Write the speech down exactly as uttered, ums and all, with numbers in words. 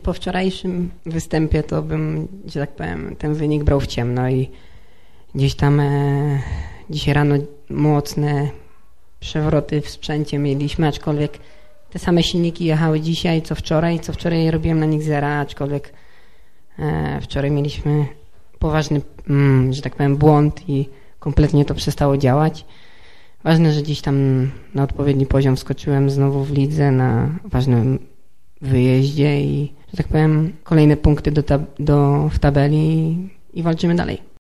po wczorajszym występie to bym, że tak powiem, ten wynik brał w ciemno i gdzieś tam e, dzisiaj rano mocne przewroty w sprzęcie mieliśmy, aczkolwiek te same silniki jechały dzisiaj co wczoraj, co wczoraj robiłem na nich zera, aczkolwiek e, wczoraj mieliśmy poważny, mm, że tak powiem, błąd i kompletnie to przestało działać. Ważne, że gdzieś tam na odpowiedni poziom wskoczyłem znowu w lidze na ważnym wyjeździe i, że tak powiem, kolejne punkty do tab- do, w tabeli i, i walczymy dalej.